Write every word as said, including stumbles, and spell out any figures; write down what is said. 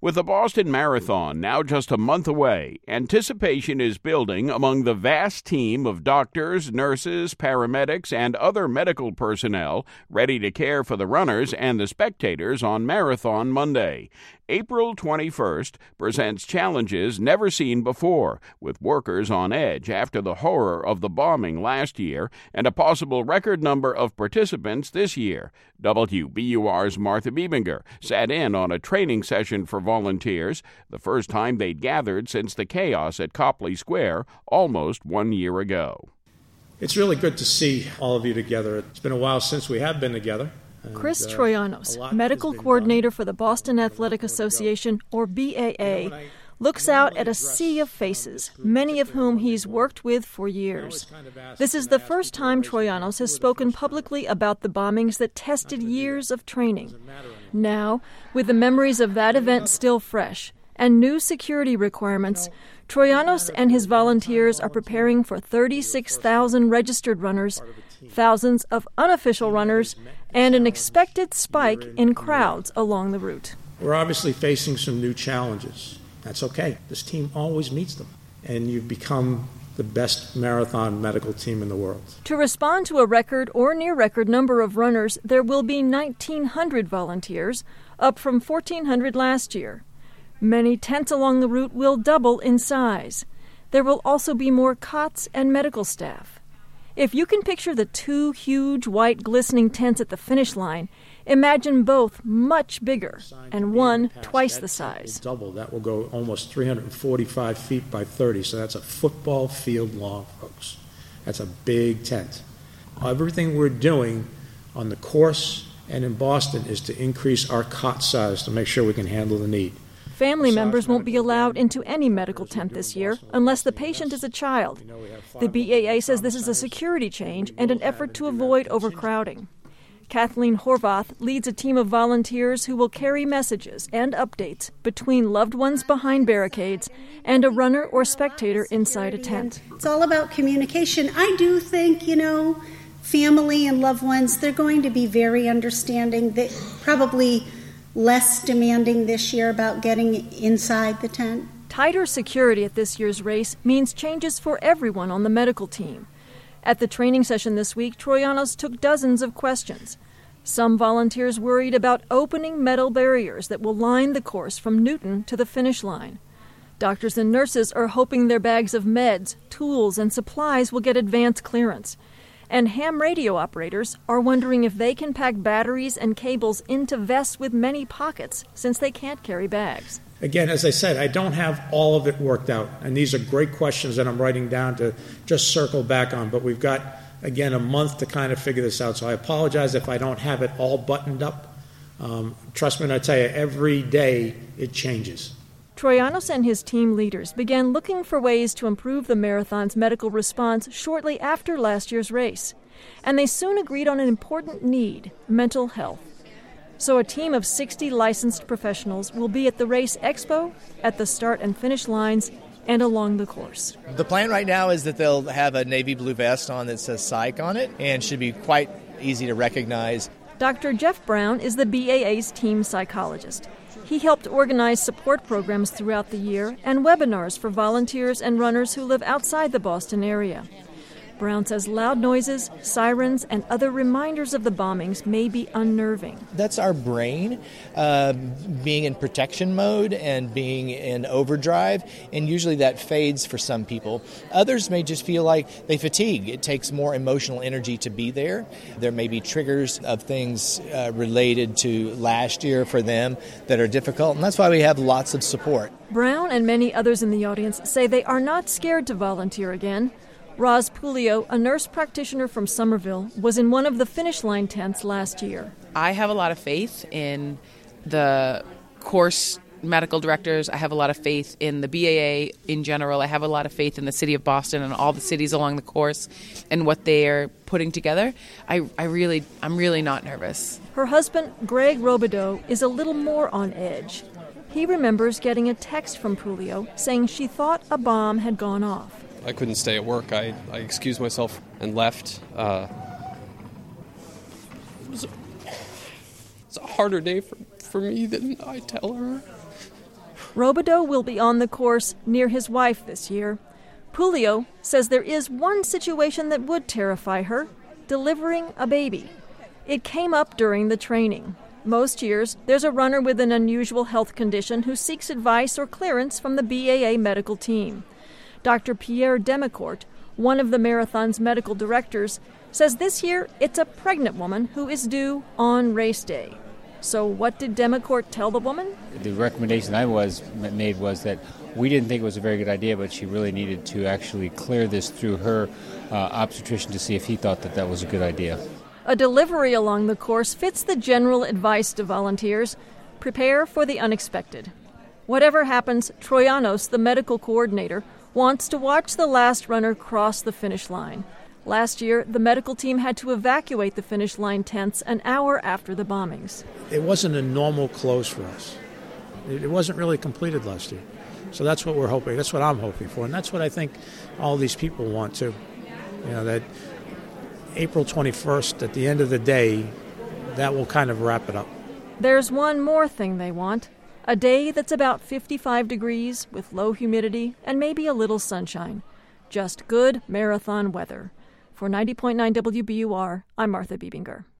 With the Boston Marathon now just a month away, anticipation is building among the vast team of doctors, nurses, paramedics, and other medical personnel ready to care for the runners and the spectators on Marathon Monday. April twenty-first presents challenges never seen before, with workers on edge after the horror of the bombing last year and a possible record number of participants this year. W B U R's Martha Biebinger sat in on a training session for volunteers, the first time they'd gathered since the chaos at Copley Square almost one year ago. It's really good to see all of you together. It's been a while since we have been together. And, Chris uh, Troyanos, medical coordinator for the Boston Athletic Association, or B A A, looks out at a sea of faces, many of whom he's worked with for years. This is the first time Troyanos has spoken publicly about the bombings that tested years of training. Now, with the memories of that event still fresh and new security requirements, Troyanos and his volunteers are preparing for thirty-six thousand registered runners, thousands of unofficial runners, and an expected spike in crowds along the route. We're obviously facing some new challenges. That's okay. This team always meets them, and you've become the best marathon medical team in the world. To respond to a record or near-record number of runners, there will be nineteen hundred volunteers, up from fourteen hundred last year. Many tents along the route will double in size. There will also be more cots and medical staff. If you can picture the two huge white glistening tents at the finish line, imagine both much bigger and one twice the size. Double. That will go almost three hundred forty-five feet by thirty, so that's a football field long, folks. That's a big tent. Everything we're doing on the course and in Boston is to increase our cot size to make sure we can handle the need. Family members won't be allowed into any medical tent this year unless the patient is a child. The B A A says this is a security change and an effort to avoid overcrowding. Kathleen Horvath leads a team of volunteers who will carry messages and updates between loved ones behind barricades and a runner or spectator inside a tent. It's all about communication. I do think, you know, family and loved ones, they're going to be very understanding. They probably less demanding this year about getting inside the tent. Tighter security at this year's race means changes for everyone on the medical team. At the training session this week, Troyanos took dozens of questions. Some volunteers worried about opening metal barriers that will line the course from Newton to the finish line. Doctors and nurses are hoping their bags of meds, tools, and supplies will get advance clearance. And ham radio operators are wondering if they can pack batteries and cables into vests with many pockets, since they can't carry bags. Again, as I said, I don't have all of it worked out, and these are great questions that I'm writing down to just circle back on, but we've got, again, a month to kind of figure this out, so I apologize if I don't have it all buttoned up. Um, trust me when I tell you, every day it changes. Troyanos and his team leaders began looking for ways to improve the marathon's medical response shortly after last year's race, and they soon agreed on an important need: mental health. So a team of sixty licensed professionals will be at the race expo, at the start and finish lines, and along the course. The plan right now is that they'll have a navy blue vest on that says psych on it, and should be quite easy to recognize. Doctor Jeff Brown is the B A A's team psychologist. He helped organize support programs throughout the year and webinars for volunteers and runners who live outside the Boston area. Brown says loud noises, sirens, and other reminders of the bombings may be unnerving. That's our brain uh, being in protection mode and being in overdrive, and usually that fades for some people. Others may just feel like they fatigue. It takes more emotional energy to be there. There may be triggers of things uh, related to last year for them that are difficult, and that's why we have lots of support. Brown and many others in the audience say they are not scared to volunteer again. Roz Pulio, a nurse practitioner from Somerville, was in one of the finish line tents last year. I have a lot of faith in the course medical directors. I have a lot of faith in the B A A in general. I have a lot of faith in the city of Boston and all the cities along the course and what they are putting together. I, I really, I'm really not nervous. Her husband, Greg Robideau, is a little more on edge. He remembers getting a text from Pulio saying she thought a bomb had gone off. I couldn't stay at work. I, I excused myself and left. Uh, it was a, it's a harder day for, for me than I tell her. Robideau will be on the course near his wife this year. Pulio says there is one situation that would terrify her: delivering a baby. It came up during the training. Most years, there's a runner with an unusual health condition who seeks advice or clearance from the B A A medical team. Doctor Pierre Demicourt, one of the marathon's medical directors, says this year it's a pregnant woman who is due on race day. So what did Demicourt tell the woman? The recommendation I was made was that we didn't think it was a very good idea, but she really needed to actually clear this through her uh, obstetrician to see if he thought that that was a good idea. A delivery along the course fits the general advice to volunteers: prepare for the unexpected. Whatever happens, Troyanos, the medical coordinator, wants to watch the last runner cross the finish line. Last year, the medical team had to evacuate the finish line tents an hour after the bombings. It wasn't a normal close for us. It wasn't really completed last year. So that's what we're hoping. That's what I'm hoping for. And that's what I think all these people want too. You know, that April twenty-first, at the end of the day, that will kind of wrap it up. There's one more thing they want: a day that's about fifty-five degrees with low humidity and maybe a little sunshine. Just good marathon weather. For ninety point nine W B U R, I'm Martha Biebinger.